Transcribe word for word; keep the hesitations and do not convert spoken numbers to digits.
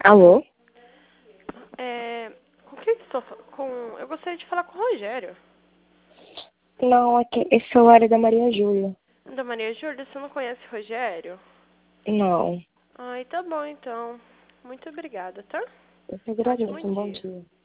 Alô? É, com quem que estou falando? Com... Eu gostaria de falar com o Rogério. Não, aqui, esse celular é da Maria Júlia. Da Maria Júlia, você não conhece o Rogério? Não. Ai, tá bom então. Muito obrigada, tá? Eu que Ótimo agradeço. Um bom dia. dia.